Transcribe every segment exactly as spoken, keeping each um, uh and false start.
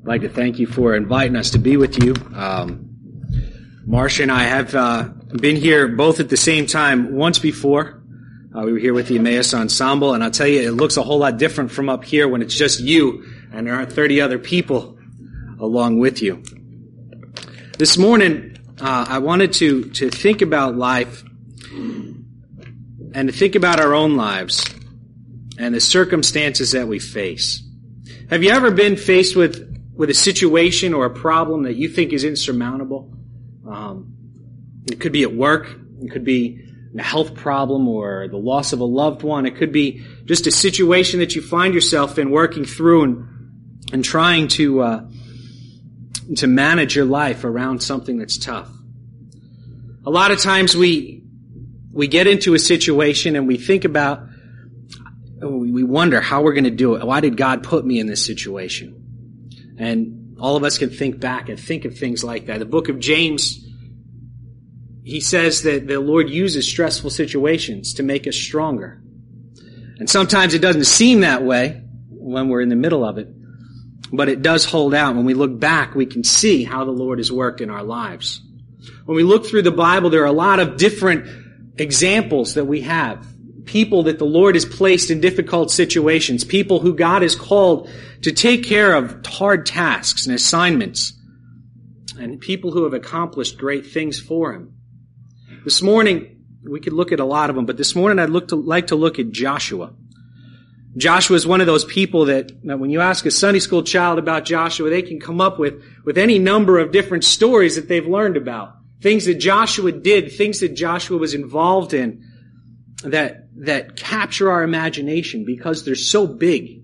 I'd like to thank you for inviting us to be with you. Um, Marcia and I have uh, been here both at the same time once before. Uh, we were here with the Emmaus Ensemble, and I'll tell you, it looks a whole lot different from up here when it's just you and there aren't thirty other people along with you. This morning, uh, I wanted to, to think about life and to think about our own lives and the circumstances that we face. Have you ever been faced with with a situation or a problem that you think is insurmountable? Um, it could be at work. It could be a health problem or the loss of a loved one. It could be just a situation that you find yourself in working through and, and trying to, uh, to manage your life around something that's tough. A lot of times we, we get into a situation and we think about, we wonder how we're going to do it. Why did God put me in this situation? And all of us can think back and think of things like that. The book of James, he says that the Lord uses stressful situations to make us stronger. And sometimes it doesn't seem that way when we're in the middle of it, but it does hold out. When we look back, we can see how the Lord has worked in our lives. When we look through the Bible, there are a lot of different examples that we have. People that the Lord has placed in difficult situations. People who God has called to take care of hard tasks and assignments. And people who have accomplished great things for Him. This morning, we could look at a lot of them, but this morning I'd look to, like to look at Joshua. Joshua is one of those people that, that when you ask a Sunday school child about Joshua, they can come up with, with any number of different stories that they've learned about. Things that Joshua did, things that Joshua was involved in, that that capture our imagination because they're so big.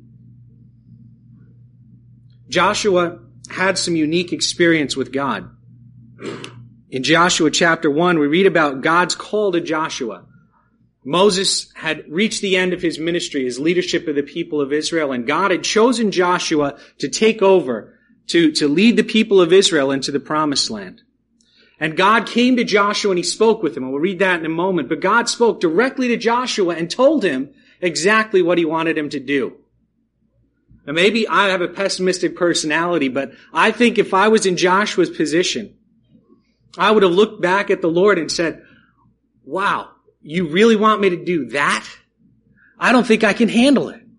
Joshua had some unique experience with God. In Joshua chapter one, we read about God's call to Joshua. Moses had reached the end of his ministry, his leadership of the people of Israel, and God had chosen Joshua to take over, to, to lead the people of Israel into the promised land. And God came to Joshua and He spoke with him. And we'll read that in a moment. But God spoke directly to Joshua and told him exactly what He wanted him to do. Now maybe I have a pessimistic personality, but I think if I was in Joshua's position, I would have looked back at the Lord and said, wow, you really want me to do that? I don't think I can handle it.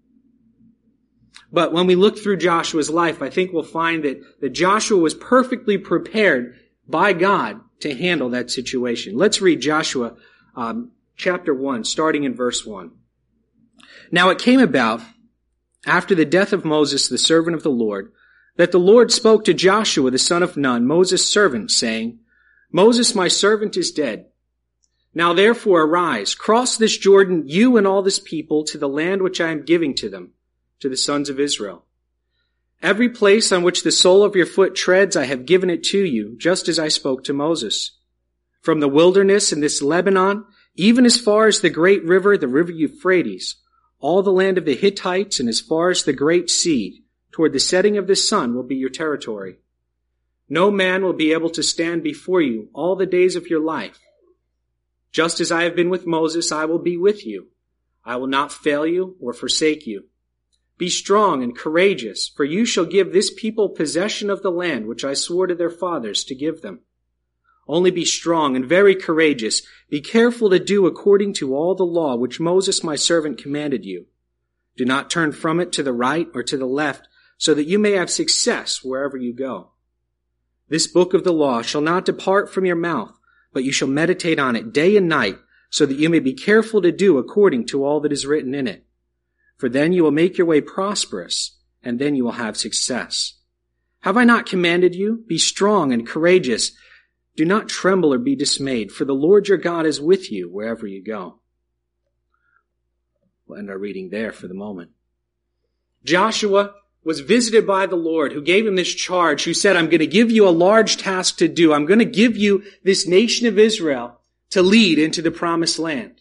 But when we look through Joshua's life, I think we'll find that, that Joshua was perfectly prepared by God to handle that situation. Let's read Joshua um, chapter one, starting in verse one. Now it came about, after the death of Moses, the servant of the Lord, that the Lord spoke to Joshua, the son of Nun, Moses' servant, saying, Moses, my servant, is dead. Now therefore arise, cross this Jordan, you and all this people, to the land which I am giving to them, to the sons of Israel. Every place on which the sole of your foot treads, I have given it to you, just as I spoke to Moses. From the wilderness and this Lebanon, even as far as the great river, the river Euphrates, all the land of the Hittites, and as far as the great sea, toward the setting of the sun will be your territory. No man will be able to stand before you all the days of your life. Just as I have been with Moses, I will be with you. I will not fail you or forsake you. Be strong and courageous, for you shall give this people possession of the land which I swore to their fathers to give them. Only be strong and very courageous. Be careful to do according to all the law which Moses my servant commanded you. Do not turn from it to the right or to the left, so that you may have success wherever you go. This book of the law shall not depart from your mouth, but you shall meditate on it day and night, so that you may be careful to do according to all that is written in it. For then you will make your way prosperous, and then you will have success. Have I not commanded you? Be strong and courageous. Do not tremble or be dismayed, for the Lord your God is with you wherever you go. We'll end our reading there for the moment. Joshua was visited by the Lord, who gave him this charge, who said, I'm going to give you a large task to do. I'm going to give you this nation of Israel to lead into the promised land.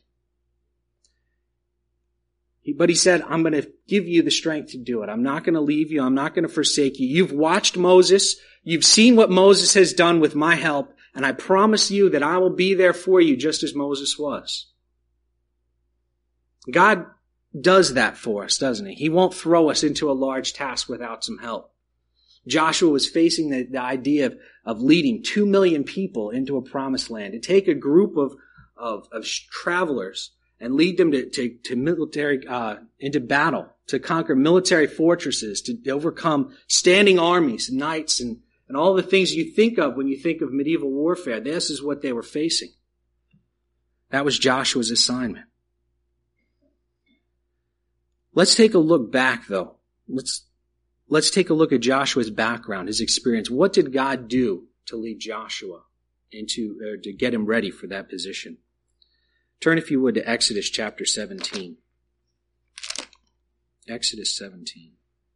But he said, I'm going to give you the strength to do it. I'm not going to leave you. I'm not going to forsake you. You've watched Moses. You've seen what Moses has done with my help. And I promise you that I will be there for you just as Moses was. God does that for us, doesn't He? He won't throw us into a large task without some help. Joshua was facing the, the idea of, of leading two million people into a promised land, to take a group of, of, of travelers and lead them to, to, to military, uh, into battle, to conquer military fortresses, to overcome standing armies, knights, and, and all the things you think of when you think of medieval warfare. This is what they were facing. That was Joshua's assignment. Let's take a look back, though. Let's Let's take a look at Joshua's background, his experience. What did God do to lead Joshua into, or to get him ready for that position? Turn, if you would, to Exodus chapter seventeen. Exodus seventeen.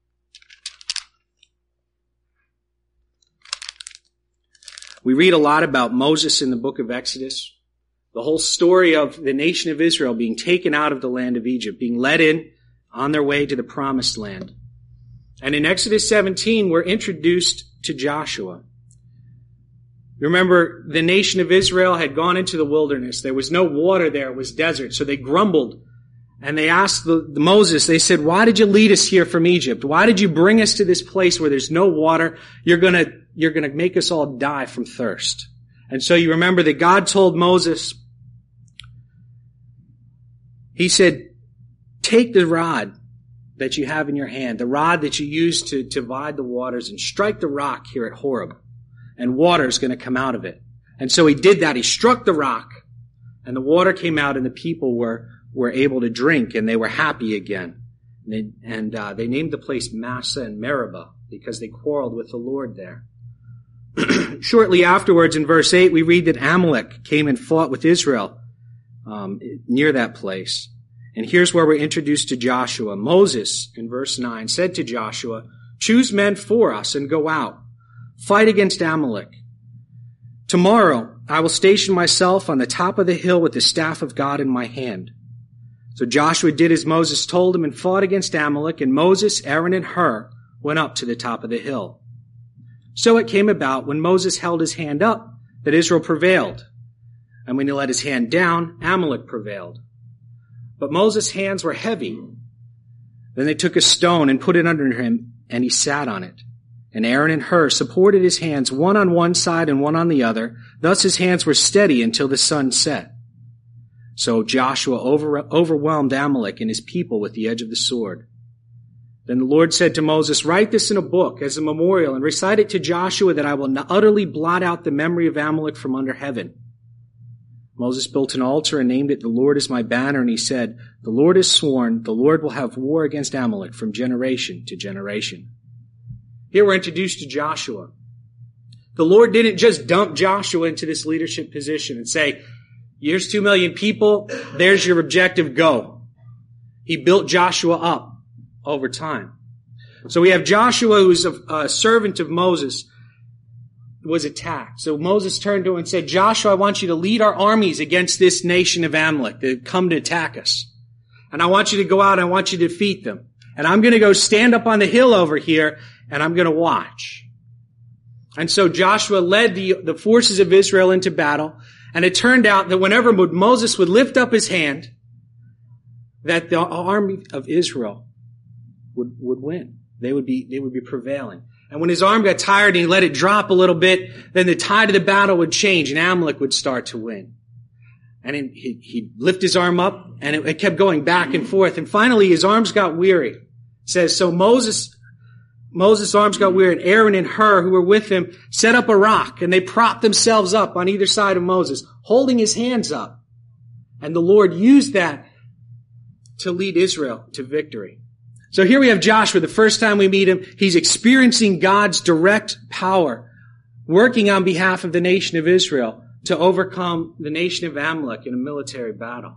We read a lot about Moses in the book of Exodus. The whole story of the nation of Israel being taken out of the land of Egypt, being led in on their way to the promised land. And in Exodus seventeen, we're introduced to Joshua. Remember, the nation of Israel had gone into the wilderness. There was no water there. It was desert. So they grumbled. And they asked the, the Moses, they said, why did you lead us here from Egypt? Why did you bring us to this place where there's no water? You're gonna, you're gonna make us all die from thirst. And so you remember that God told Moses, he said, take the rod that you have in your hand, the rod that you use to, to divide the waters, and strike the rock here at Horeb, and water is going to come out of it. And so he did that. He struck the rock, and the water came out, and the people were, were able to drink, and they were happy again. And, they, and uh, they named the place Massah and Meribah, because they quarreled with the Lord there. Shortly afterwards, in verse eight, we read that Amalek came and fought with Israel um, near that place. And here's where we're introduced to Joshua. Moses, in verse nine, said to Joshua, choose men for us and go out. Fight against Amalek. Tomorrow I will station myself on the top of the hill with the staff of God in my hand. So Joshua did as Moses told him and fought against Amalek, and Moses, Aaron, and Hur went up to the top of the hill. So it came about when Moses held his hand up that Israel prevailed. And when he let his hand down, Amalek prevailed. But Moses' hands were heavy. Then they took a stone and put it under him, and he sat on it. And Aaron and Hur supported his hands, one on one side and one on the other. Thus his hands were steady until the sun set. So Joshua over, overwhelmed Amalek and his people with the edge of the sword. Then the Lord said to Moses, write this in a book as a memorial and recite it to Joshua, that I will utterly blot out the memory of Amalek from under heaven. Moses built an altar and named it, the Lord is my banner. And he said, the Lord has sworn, the Lord will have war against Amalek from generation to generation. Here we're introduced to Joshua. The Lord didn't just dump Joshua into this leadership position and say, here's two million people, there's your objective, go. He built Joshua up over time. So we have Joshua, who's a, a servant of Moses, was attacked. So Moses turned to him and said, Joshua, I want you to lead our armies against this nation of Amalek that come to attack us. And I want you to go out and I want you to defeat them. And I'm going to go stand up on the hill over here and I'm going to watch. And so Joshua led the, the forces of Israel into battle. And it turned out that whenever Moses would lift up his hand, that the army of Israel would, would win. They would be, they would be prevailing. And when his arm got tired and he let it drop a little bit, then the tide of the battle would change and Amalek would start to win. And he, he'd lift his arm up and it, it kept going back and forth. And finally his arms got weary. It says, so Moses, Moses' arms got weary, and Aaron and Hur, who were with him, set up a rock and they propped themselves up on either side of Moses, holding his hands up. And the Lord used that to lead Israel to victory. So here we have Joshua. The first time we meet him, he's experiencing God's direct power, working on behalf of the nation of Israel to overcome the nation of Amalek in a military battle.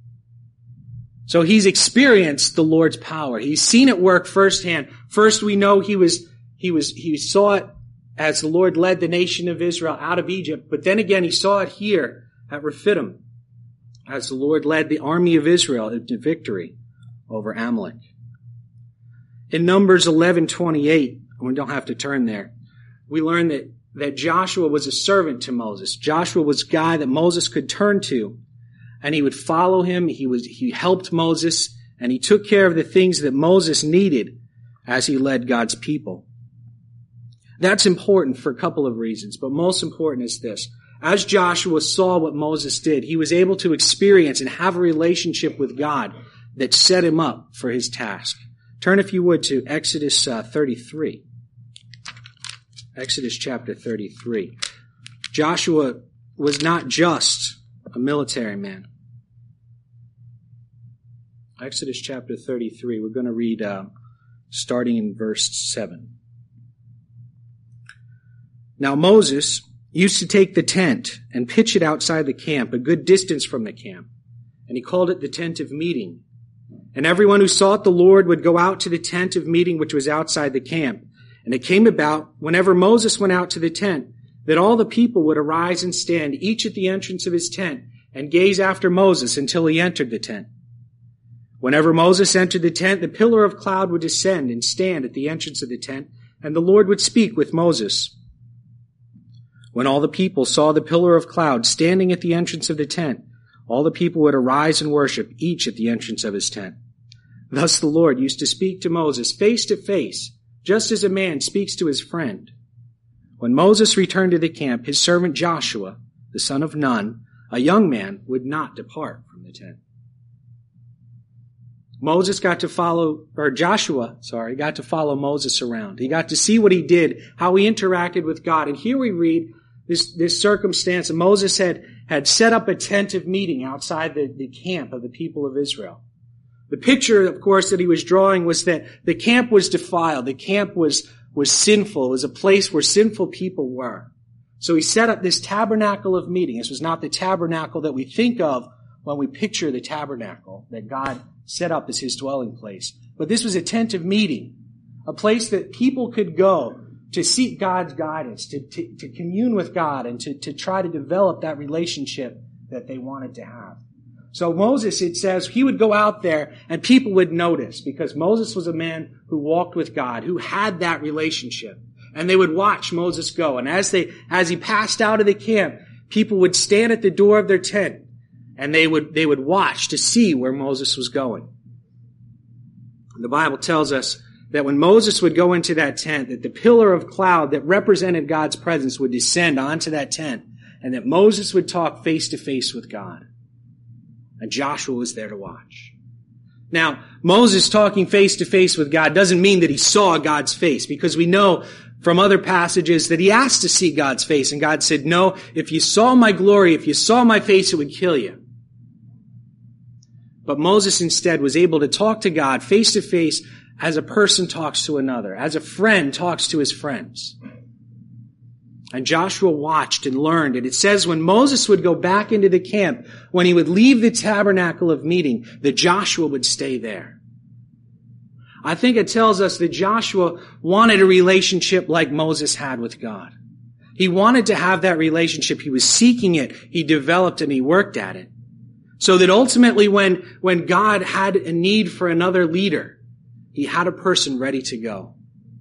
So he's experienced the Lord's power. He's seen it work firsthand. First, we know he was, he was, he saw it as the Lord led the nation of Israel out of Egypt. But then again, he saw it here at Rephidim as the Lord led the army of Israel into victory over Amalek. In Numbers eleven twenty-eight, we don't have to turn there, we learn that, that Joshua was a servant to Moses. Joshua was a guy that Moses could turn to, and he would follow him. He was, he helped Moses, and he took care of the things that Moses needed as he led God's people. That's important for a couple of reasons, but most important is this. As Joshua saw what Moses did, he was able to experience and have a relationship with God that set him up for his task. Turn, if you would, to Exodus uh, thirty-three. Exodus chapter thirty-three. Joshua was not just a military man. Exodus chapter thirty-three. We're going to read uh, starting in verse seven. Now Moses used to take the tent and pitch it outside the camp, a good distance from the camp. And he called it the tent of meeting. And everyone who sought the Lord would go out to the tent of meeting which was outside the camp. And it came about, whenever Moses went out to the tent, that all the people would arise and stand, each at the entrance of his tent, and gaze after Moses until he entered the tent. Whenever Moses entered the tent, the pillar of cloud would descend and stand at the entrance of the tent, and the Lord would speak with Moses. When all the people saw the pillar of cloud standing at the entrance of the tent, all the people would arise and worship, each at the entrance of his tent. Thus the Lord used to speak to Moses face to face, just as a man speaks to his friend. When Moses returned to the camp, his servant Joshua, the son of Nun, a young man, would not depart from the tent. Moses got to follow, or Joshua, sorry, got to follow Moses around. He got to see what he did, how he interacted with God. And here we read this, this circumstance that Moses had, had set up a tent of meeting outside the, the camp of the people of Israel. The picture, of course, that he was drawing was that the camp was defiled. The camp was, was sinful. It was a place where sinful people were. So he set up this tabernacle of meeting. This was not the tabernacle that we think of when we picture the tabernacle that God set up as his dwelling place. But this was a tent of meeting, a place that people could go to seek God's guidance, to, to, to commune with God, and to, to try to develop that relationship that they wanted to have. So Moses, it says, he would go out there and people would notice, because Moses was a man who walked with God, who had that relationship. And they would watch Moses go. And as they, as he passed out of the camp, people would stand at the door of their tent and they would, they would watch to see where Moses was going. The Bible tells us that when Moses would go into that tent, that the pillar of cloud that represented God's presence would descend onto that tent, and that Moses would talk face to face with God. And Joshua was there to watch. Now, Moses talking face to face with God doesn't mean that he saw God's face, because we know from other passages that he asked to see God's face, and God said, no, if you saw my glory, if you saw my face, it would kill you. But Moses instead was able to talk to God face to face as a person talks to another, as a friend talks to his friends. And Joshua watched and learned. And it says when Moses would go back into the camp, when he would leave the tabernacle of meeting, that Joshua would stay there. I think it tells us that Joshua wanted a relationship like Moses had with God. He wanted to have that relationship. He was seeking it. He developed and he worked at it. So that ultimately when, when God had a need for another leader, he had a person ready to go.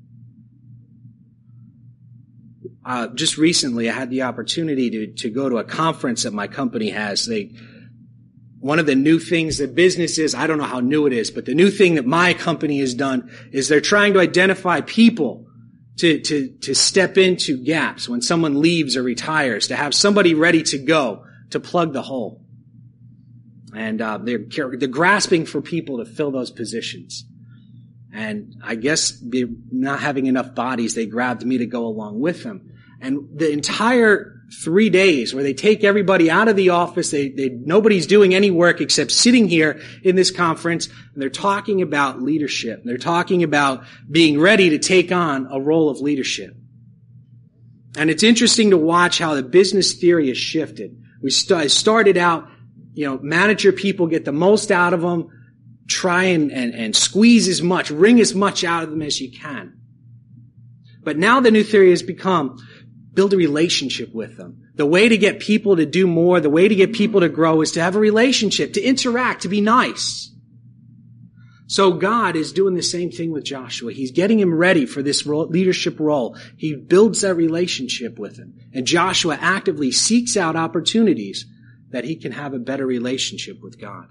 Uh, just recently, I had the opportunity to, to go to a conference that my company has. They, one of the new things that business is, I don't know how new it is, but the new thing that my company has done is they're trying to identify people to, to, to step into gaps when someone leaves or retires, to have somebody ready to go to plug the hole. And, uh, they're, they're grasping for people to fill those positions. And I guess not having enough bodies, they grabbed me to go along with them. And the entire three days where they take everybody out of the office, they, they, nobody's doing any work except sitting here in this conference, and they're talking about leadership. They're talking about being ready to take on a role of leadership. And it's interesting to watch how the business theory has shifted. We st- started out, you know, manage your people, get the most out of them, try and, and, and squeeze as much, wring as much out of them as you can. But now the new theory has become build a relationship with them. The way to get people to do more, the way to get people to grow is to have a relationship, to interact, to be nice. So God is doing the same thing with Joshua. He's getting him ready for this role, leadership role. He builds that relationship with him. And Joshua actively seeks out opportunities that he can have a better relationship with God.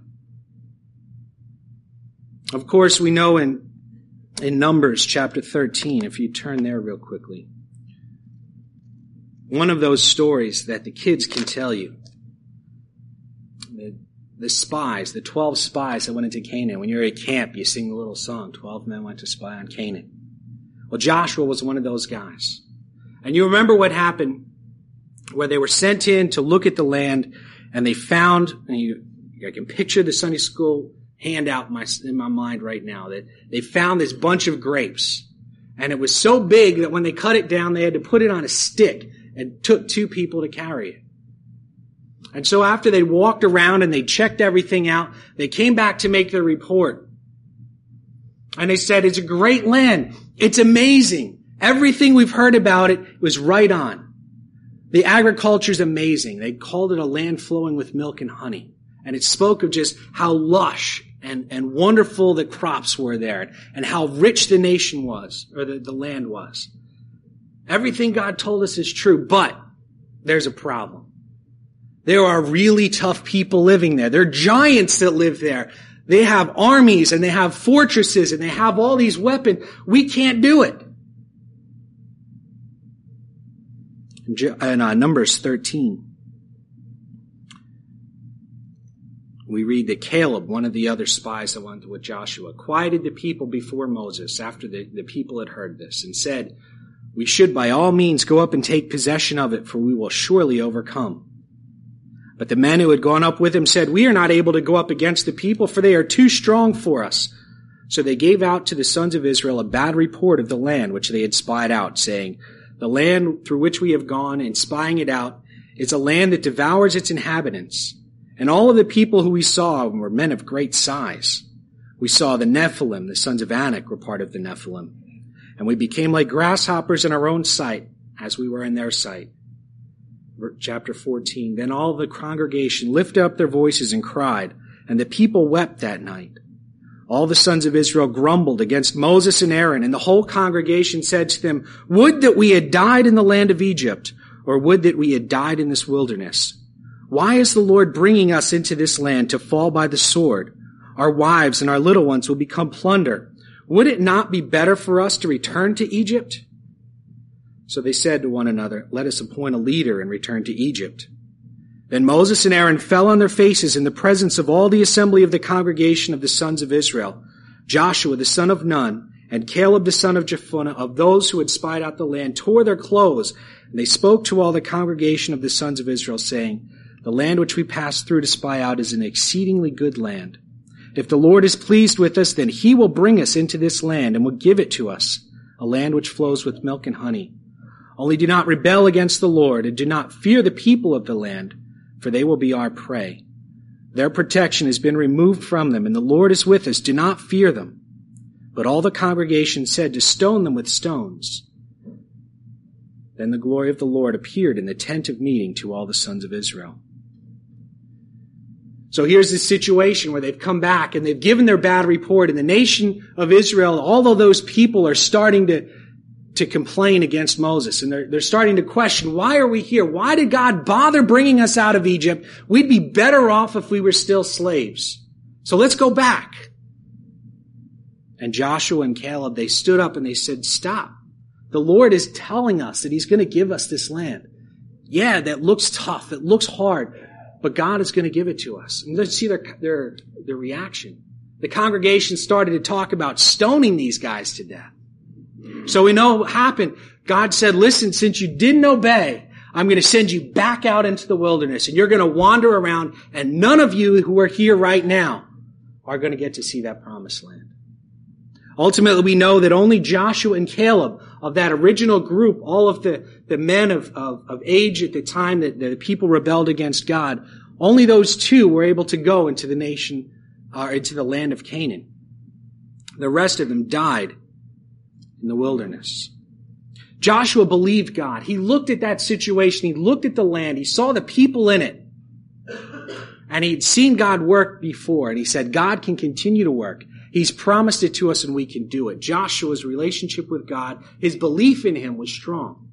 Of course, we know in, in Numbers chapter thirteen, if you turn there real quickly. one of those stories that the kids can tell you. The, the spies, the twelve spies that went into Canaan. When you're at camp, you sing the little song, twelve men went to spy on Canaan. Well, Joshua was one of those guys. And you remember what happened where they were sent in to look at the land, and they found, and you, I can picture the Sunday school handout in my, in my mind right now, that they found this bunch of grapes. And it was so big that when they cut it down, they had to put it on a stick, and took two people to carry it. And so after they walked around and they checked everything out, they came back to make their report. And they said, it's a great land. It's amazing. Everything we've heard about it was right on. The agriculture's amazing. They called it a land flowing with milk and honey. And it spoke of just how lush and, and wonderful the crops were there, and how rich the nation was, or the, the land was. Everything God told us is true, but there's a problem. There are really tough people living there. There are giants that live there. They have armies, and they have fortresses, and they have all these weapons. We can't do it. In uh, Numbers thirteen, we read that Caleb, one of the other spies that went with Joshua, quieted the people before Moses after the, the people had heard this, and said, we should by all means go up and take possession of it, for we will surely overcome. But the men who had gone up with him said, we are not able to go up against the people, for they are too strong for us. So they gave out to the sons of Israel a bad report of the land which they had spied out, saying, the land through which we have gone and spying it out is a land that devours its inhabitants. And all of the people who we saw were men of great size. We saw the Nephilim, the sons of Anak, were part of the Nephilim. And we became like grasshoppers in our own sight, as we were in their sight. Chapter fourteen, then all the congregation lifted up their voices and cried, and the people wept that night. All the sons of Israel grumbled against Moses and Aaron, and the whole congregation said to them, would that we had died in the land of Egypt, or would that we had died in this wilderness. Why is the Lord bringing us into this land to fall by the sword? Our wives and our little ones will become plunder. Would it not be better for us to return to Egypt? So they said to one another, let us appoint a leader and return to Egypt. Then Moses and Aaron fell on their faces in the presence of all the assembly of the congregation of the sons of Israel. Joshua the son of Nun and Caleb the son of Jephunneh, of those who had spied out the land, tore their clothes, and they spoke to all the congregation of the sons of Israel, saying, the land which we passed through to spy out is an exceedingly good land. If the Lord is pleased with us, then he will bring us into this land and will give it to us, a land which flows with milk and honey. Only do not rebel against the Lord, and do not fear the people of the land, for they will be our prey. Their protection has been removed from them, and the Lord is with us. Do not fear them. But all the congregation said to stone them with stones. Then the glory of the Lord appeared in the tent of meeting to all the sons of Israel. So here's this situation where they've come back and they've given their bad report, and the nation of Israel, all of those people are starting to to complain against Moses. And they're, they're starting to question, why are we here? Why did God bother bringing us out of Egypt? We'd be better off if we were still slaves. So let's go back. And Joshua and Caleb, they stood up and they said, stop. The Lord is telling us that he's going to give us this land. Yeah, that looks tough. It looks hard. But God is going to give it to us. And let's see their, their, their reaction. The congregation started to talk about stoning these guys to death. So we know what happened. God said, listen, since you didn't obey, I'm going to send you back out into the wilderness, and you're going to wander around, and none of you who are here right now are going to get to see that promised land. Ultimately, we know that only Joshua and Caleb of that original group, all of the, the men of, of, of age at the time that the people rebelled against God, only those two were able to go into the nation, or uh, into the land of Canaan. The rest of them died in the wilderness. Joshua believed God. He looked at that situation. He looked at the land. He saw the people in it. And he'd seen God work before. And he said, God can continue to work. He's promised it to us and we can do it. Joshua's relationship with God, his belief in him was strong.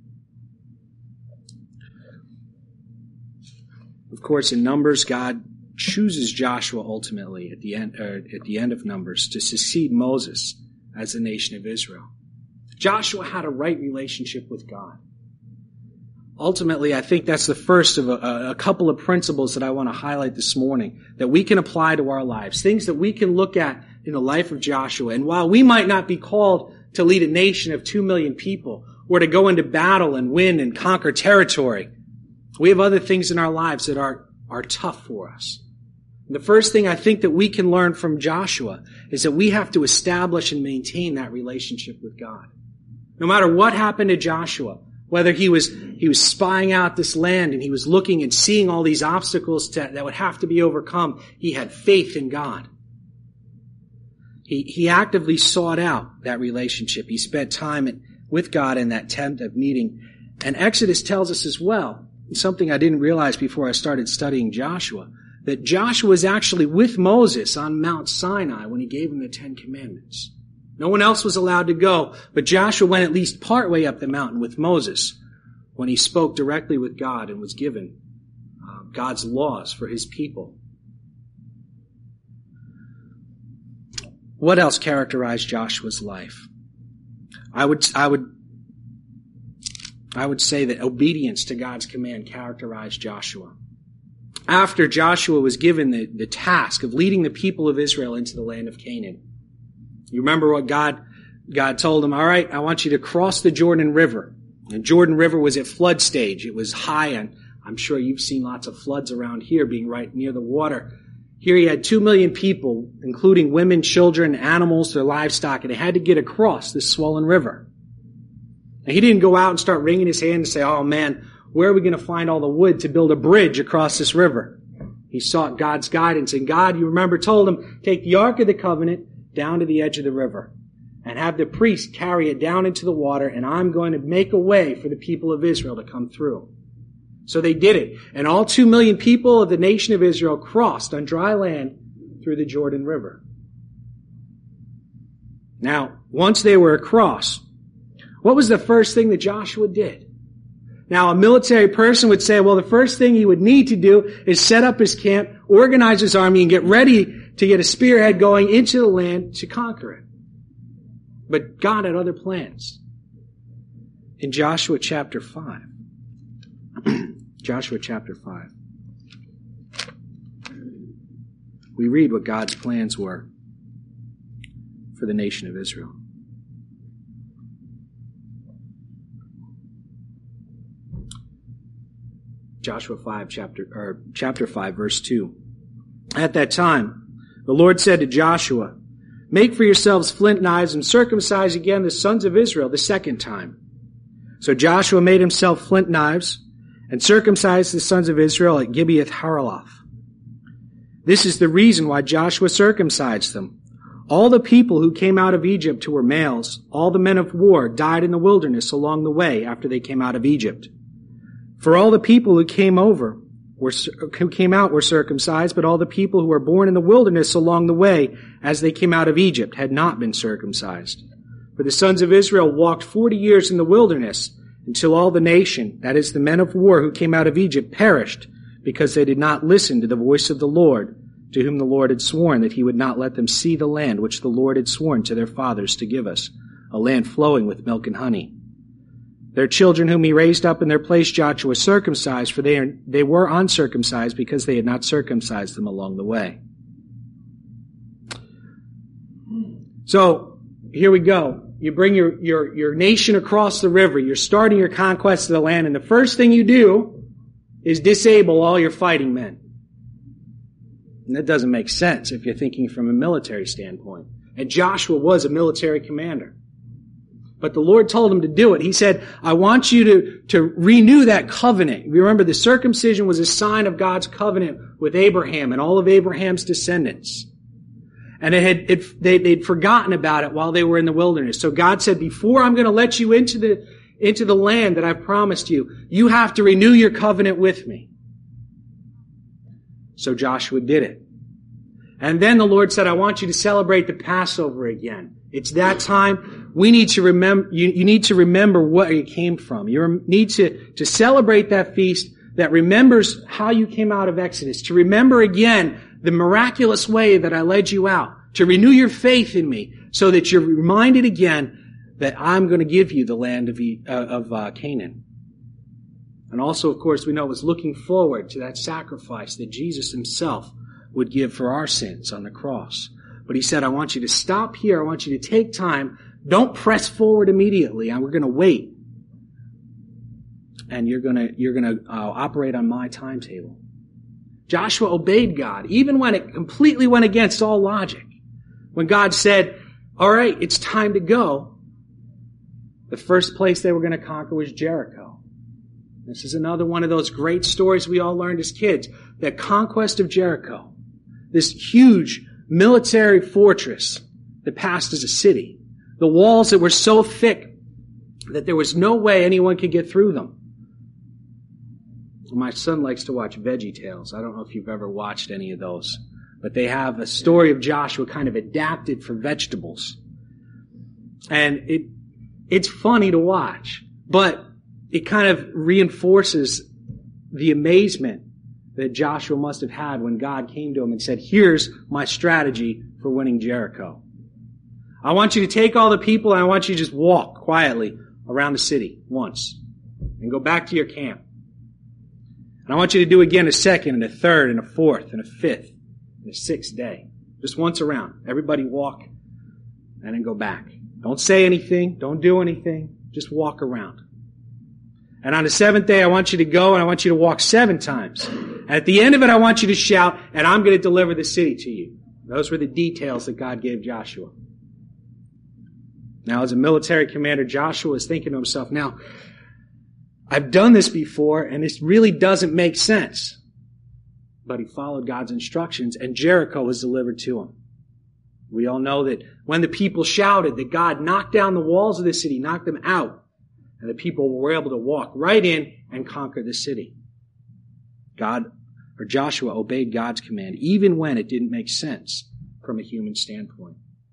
Of course, in Numbers, God chooses Joshua ultimately at the end, or at the end of Numbers to succeed Moses as the nation of Israel. Joshua had a right relationship with God. ultimately, I think that's the first of a, a couple of principles that I want to highlight this morning that we can apply to our lives, things that we can look at in the life of Joshua. And while we might not be called to lead a nation of two million people or to go into battle and win and conquer territory, we have other things in our lives that are, are tough for us. And the first thing I think that we can learn from Joshua is that we have to establish and maintain that relationship with God. No matter what happened to Joshua, whether he was he was spying out this land and he was looking and seeing all these obstacles to, that would have to be overcome, he had faith in God. He, he actively sought out that relationship. He spent time with God in that tent of meeting. And Exodus tells us as well, something I didn't realize before I started studying Joshua, that Joshua was actually with Moses on Mount Sinai when he gave him the Ten Commandments. No one else was allowed to go, but Joshua went at least partway up the mountain with Moses when he spoke directly with God and was given uh, God's laws for his people. What else characterized Joshua's life? I would, I would, I would say that obedience to God's command characterized Joshua. After Joshua was given the, the task of leading the people of Israel into the land of Canaan, you remember what God, God told him, all right, I want you to cross the Jordan River. And Jordan River was at flood stage. It was high, and I'm sure you've seen lots of floods around here being right near the water. Here he had two million people, including women, children, animals, their livestock, and they had to get across this swollen river. And he didn't go out and start wringing his hand and say, oh man, where are we going to find all the wood to build a bridge across this river? He sought God's guidance, and God, you remember, told him, take the Ark of the Covenant down to the edge of the river and have the priest carry it down into the water, and I'm going to make a way for the people of Israel to come through. So they did it. And all two million people of the nation of Israel crossed on dry land through the Jordan River. Now, once they were across, what was the first thing that Joshua did? Now, a military person would say, well, the first thing he would need to do is set up his camp, organize his army, and get ready to get a spearhead going into the land to conquer it. But God had other plans. In Joshua chapter five, Joshua chapter five, we read what God's plans were for the nation of Israel. Joshua five, chapter, or chapter five, verse two. At that time, the Lord said to Joshua, make for yourselves flint knives and circumcise again the sons of Israel the second time. So Joshua made himself flint knives and circumcised the sons of Israel at Gibeath Haraloth. This is the reason why Joshua circumcised them. All the people who came out of Egypt who were males, all the men of war, died in the wilderness along the way after they came out of Egypt. For all the people who came over, were, who came out were circumcised, but all the people who were born in the wilderness along the way as they came out of Egypt had not been circumcised. For the sons of Israel walked forty years in the wilderness until all the nation, that is the men of war who came out of Egypt, perished because they did not listen to the voice of the Lord, to whom the Lord had sworn that he would not let them see the land which the Lord had sworn to their fathers to give us, a land flowing with milk and honey. Their children whom he raised up in their place Joshua circumcised, for they, are, they were uncircumcised because they had not circumcised them along the way. So, here we go. You bring your, your, your nation across the river. You're starting your conquest of the land, and the first thing you do is disable all your fighting men. And that doesn't make sense if you're thinking from a military standpoint. And Joshua was a military commander. But the Lord told him to do it. He said, I want you to, to renew that covenant. Remember, the circumcision was a sign of God's covenant with Abraham and all of Abraham's descendants. And it had, it, they, they'd forgotten about it while they were in the wilderness. So God said, before I'm going to let you into the, into the land that I've promised you, you have to renew your covenant with me. So Joshua did it. And then the Lord said, I want you to celebrate the Passover again. It's that time. We need to remember, you, you need to remember where you came from. You need to, to celebrate that feast that remembers how you came out of Exodus. To remember again the miraculous way that I led you out. To renew your faith in me so that you're reminded again that I'm going to give you the land of, uh, of uh, Canaan. And also, of course, we know it was looking forward to that sacrifice that Jesus himself would give for our sins on the cross. But he said, I want you to stop here. I want you to take time. Don't press forward immediately. And we're going to wait. And you're going to, you're going to uh, operate on my timetable. Joshua obeyed God, even when it completely went against all logic. When God said, all right, it's time to go, the first place they were going to conquer was Jericho. This is another one of those great stories we all learned as kids. The conquest of Jericho. This huge military fortress that passed as a city. The walls that were so thick that there was no way anyone could get through them. My son likes to watch VeggieTales. I don't know if you've ever watched any of those. But they have a story of Joshua kind of adapted for vegetables. And it it's funny to watch. But it kind of reinforces the amazement that Joshua must have had when God came to him and said, here's my strategy for winning Jericho. I want you to take all the people and I want you to just walk quietly around the city once and go back to your camp. And I want you to do again a second and a third and a fourth and a fifth and a sixth day. Just once around. Everybody walk and then go back. Don't say anything. Don't do anything. Just walk around. And on the seventh day, I want you to go and I want you to walk seven times. And at the end of it, I want you to shout, and I'm going to deliver the city to you. Those were the details that God gave Joshua. Now, as a military commander, Joshua is thinking to himself, now, I've done this before, and this really doesn't make sense. But he followed God's instructions, and Jericho was delivered to him. We all know that when the people shouted, that God knocked down the walls of the city, knocked them out, and the people were able to walk right in and conquer the city. God, or Joshua, obeyed God's command, even when it didn't make sense from a human standpoint.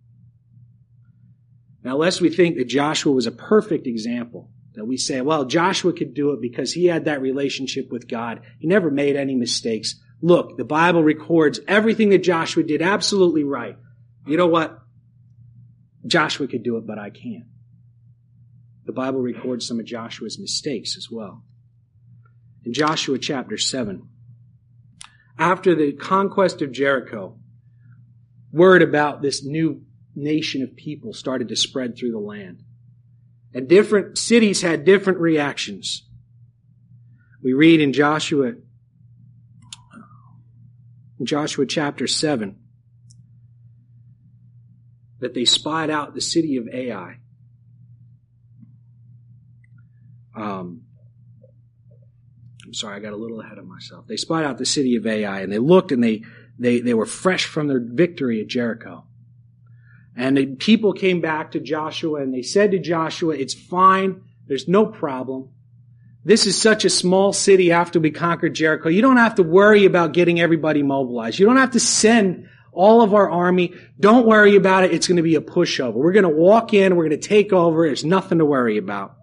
Now, lest we think that Joshua was a perfect example, that we say, well, Joshua could do it because he had that relationship with God. He never made any mistakes. Look, the Bible records everything that Joshua did absolutely right. You know what? Joshua could do it, but I can't. The Bible records some of Joshua's mistakes as well. In Joshua chapter seven, after the conquest of Jericho, word about this new nation of people started to spread through the land. And different cities had different reactions. We read in Joshua, in Joshua chapter seven, that they spied out the city of Ai. Um, I'm sorry, I got a little ahead of myself. They spied out the city of Ai, and they looked, and they they they were fresh from their victory at Jericho. And the people came back to Joshua, and they said to Joshua, it's fine, there's no problem. This is such a small city after we conquered Jericho. You don't have to worry about getting everybody mobilized. You don't have to send all of our army. Don't worry about it. It's going to be a pushover. We're going to walk in. We're going to take over. There's nothing to worry about.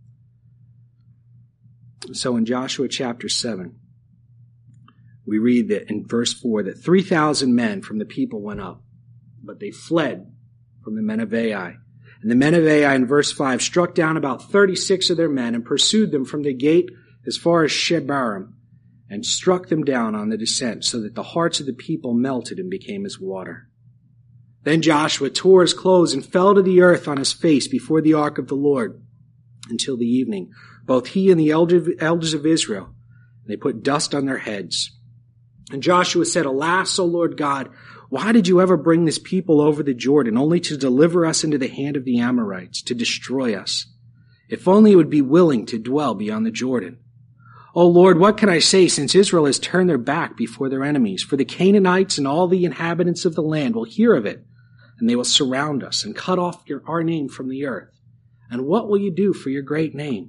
So in Joshua chapter seven, we read that in verse four that three thousand men from the people went up, but they fled from the men of Ai. And the men of Ai in verse five struck down about thirty-six of their men and pursued them from the gate as far as Shebarim and struck them down on the descent so that the hearts of the people melted and became as water. Then Joshua tore his clothes and fell to the earth on his face before the ark of the Lord until the evening, both he and the elders of Israel. They put dust on their heads. And Joshua said, Alas, O Lord God, why did you ever bring this people over the Jordan, only to deliver us into the hand of the Amorites, to destroy us? If only you would be willing to dwell beyond the Jordan. O Lord, what can I say, since Israel has turned their back before their enemies? For the Canaanites and all the inhabitants of the land will hear of it, and they will surround us and cut off your, our name from the earth. And what will you do for your great name?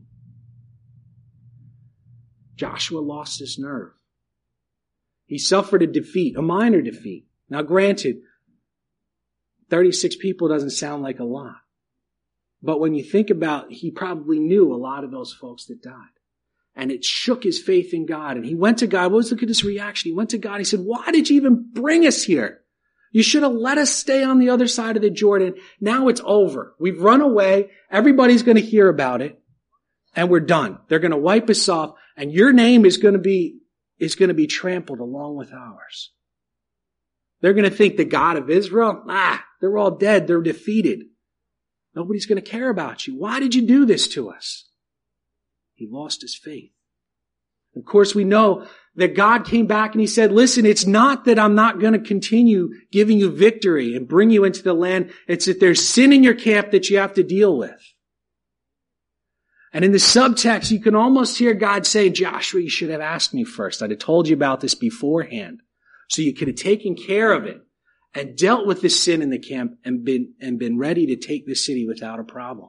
Joshua lost his nerve. He suffered a defeat, a minor defeat. Now granted, thirty-six people doesn't sound like a lot. But when you think about, he probably knew a lot of those folks that died. And it shook his faith in God. And he went to God. Well, let's look at his reaction. He went to God. He said, why did you even bring us here? You should have let us stay on the other side of the Jordan. Now it's over. We've run away. Everybody's going to hear about it. And we're done. They're going to wipe us off. And your name is going to be, is going to be trampled along with ours. They're going to think the God of Israel, ah, they're all dead. They're defeated. Nobody's going to care about you. Why did you do this to us? He lost his faith. Of course, we know that God came back and he said, listen, it's not that I'm not going to continue giving you victory and bring you into the land. It's that there's sin in your camp that you have to deal with. And in the subtext, you can almost hear God say, Joshua, you should have asked me first. I'd have told you about this beforehand. So you could have taken care of it and dealt with the sin in the camp and been, and been ready to take the city without a problem.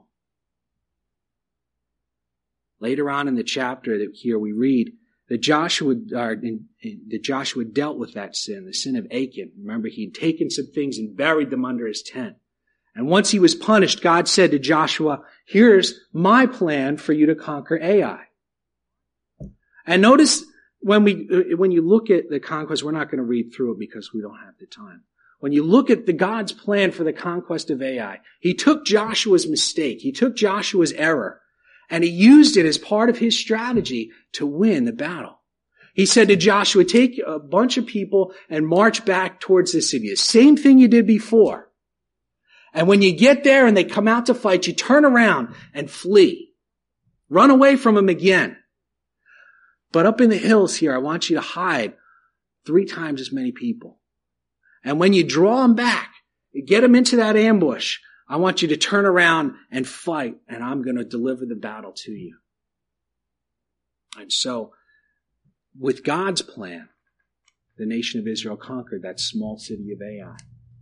Later on in the chapter that here we read that Joshua, or in, in, that Joshua dealt with that sin, the sin of Achan. Remember, he'd taken some things and buried them under his tent. And once he was punished, God said to Joshua, here's my plan for you to conquer Ai. And notice when we, when you look at the conquest, we're not going to read through it because we don't have the time. When you look at the God's plan for the conquest of Ai, he took Joshua's mistake. He took Joshua's error. And he used it as part of his strategy to win the battle. He said to Joshua, take a bunch of people and march back towards the city. The same thing you did before. And when you get there and they come out to fight, you turn around and flee. Run away from them again. But up in the hills here, I want you to hide three times as many people. And when you draw them back, you get them into that ambush, I want you to turn around and fight, and I'm going to deliver the battle to you. And so, with God's plan, the nation of Israel conquered that small city of Ai.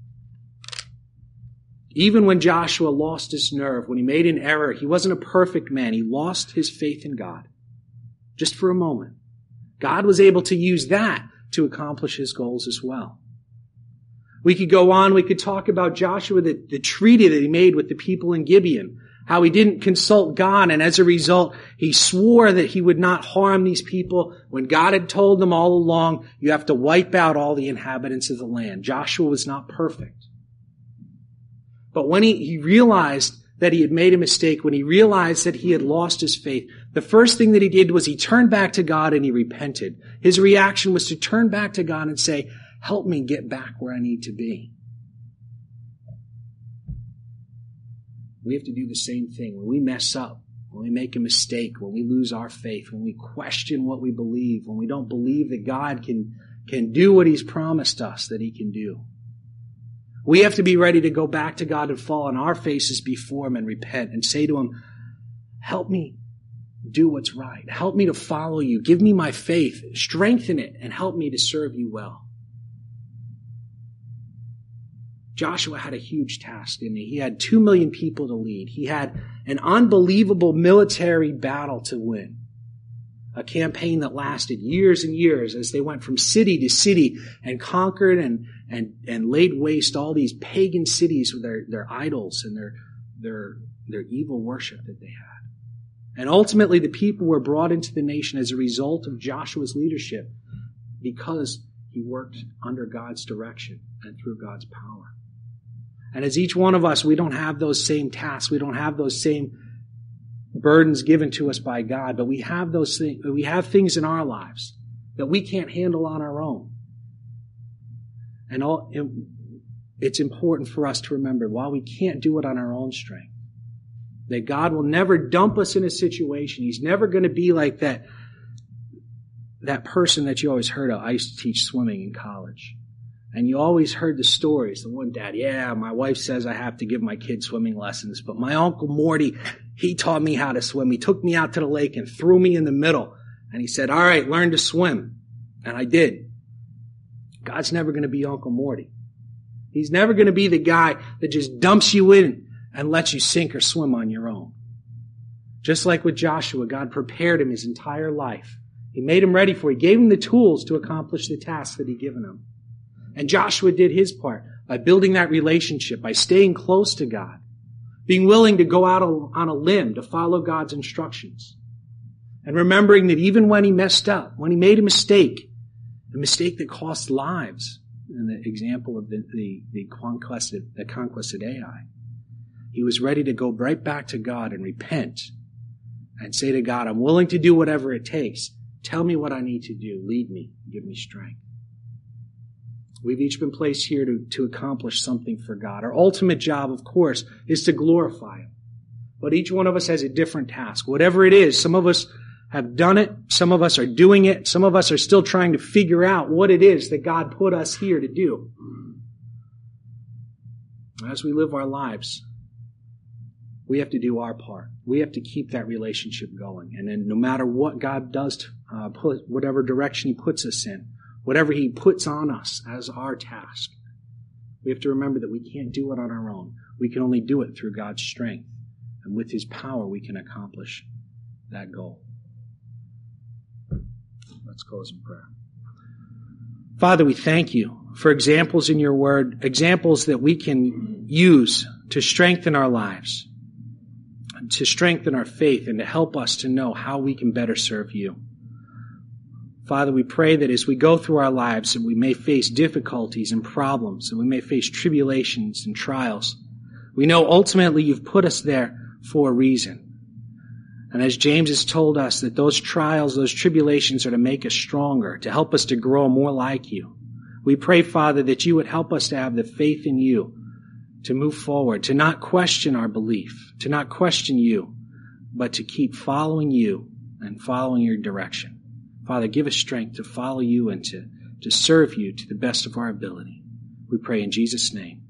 Even when Joshua lost his nerve, when he made an error, he wasn't a perfect man. He lost his faith in God. Just for a moment. God was able to use that to accomplish his goals as well. We could go on, we could talk about Joshua, the, the treaty that he made with the people in Gibeon, how he didn't consult God, and as a result, he swore that he would not harm these people when God had told them all along, you have to wipe out all the inhabitants of the land. Joshua was not perfect. But when he, he realized that he had made a mistake, when he realized that he had lost his faith, the first thing that he did was he turned back to God and he repented. His reaction was to turn back to God and say, help me get back where I need to be. We have to do the same thing. When we mess up, when we make a mistake, when we lose our faith, when we question what we believe, when we don't believe that God can, can do what he's promised us that he can do. We have to be ready to go back to God and fall on our faces before him and repent and say to him, help me do what's right. Help me to follow you. Give me my faith. Strengthen it and help me to serve you well. Joshua had a huge task, didn't he? He had two million people to lead. He had an unbelievable military battle to win. A campaign that lasted years and years as they went from city to city and conquered and, and, and laid waste all these pagan cities with their, their idols and their, their, their evil worship that they had. And ultimately the people were brought into the nation as a result of Joshua's leadership because he worked under God's direction and through God's power. And as each one of us, we don't have those same tasks. We don't have those same burdens given to us by God, but we have those things, we have things in our lives that we can't handle on our own. And all, it's important for us to remember, while we can't do it on our own strength, that God will never dump us in a situation. He's never going to be like that, that person that you always heard of. I used to teach swimming in college. And you always heard the stories. The one dad, yeah, my wife says I have to give my kids swimming lessons, but my Uncle Morty, he taught me how to swim. He took me out to the lake and threw me in the middle. And he said, all right, learn to swim. And I did. God's never going to be Uncle Morty. He's never going to be the guy that just dumps you in and lets you sink or swim on your own. Just like with Joshua, God prepared him his entire life. He made him ready for it. He gave him the tools to accomplish the task that he'd given him. And Joshua did his part by building that relationship, by staying close to God, being willing to go out on a limb to follow God's instructions, and remembering that even when he messed up, when he made a mistake, a mistake that cost lives, in the example of the, the, the, conquest, of, the conquest of Ai, he was ready to go right back to God and repent and say to God, I'm willing to do whatever it takes. Tell me what I need to do. Lead me. Give me strength. We've each been placed here to, to accomplish something for God. Our ultimate job, of course, is to glorify Him. But each one of us has a different task. Whatever it is, some of us have done it. Some of us are doing it. Some of us are still trying to figure out what it is that God put us here to do. As we live our lives, we have to do our part. We have to keep that relationship going. And then no matter what God does, to, uh, put, whatever direction He puts us in, whatever He puts on us as our task, we have to remember that we can't do it on our own. We can only do it through God's strength. And with His power, we can accomplish that goal. Let's close in prayer. Father, we thank You for examples in Your Word, examples that we can use to strengthen our lives, to strengthen our faith, and to help us to know how we can better serve You. Father, we pray that as we go through our lives, that we may face difficulties and problems, and we may face tribulations and trials. We know ultimately You've put us there for a reason. And as James has told us, that those trials, those tribulations are to make us stronger, to help us to grow more like You. We pray, Father, that You would help us to have the faith in You, to move forward, to not question our belief, to not question You, but to keep following You and following Your direction. Father, give us strength to follow You and to, to serve You to the best of our ability. We pray in Jesus' name.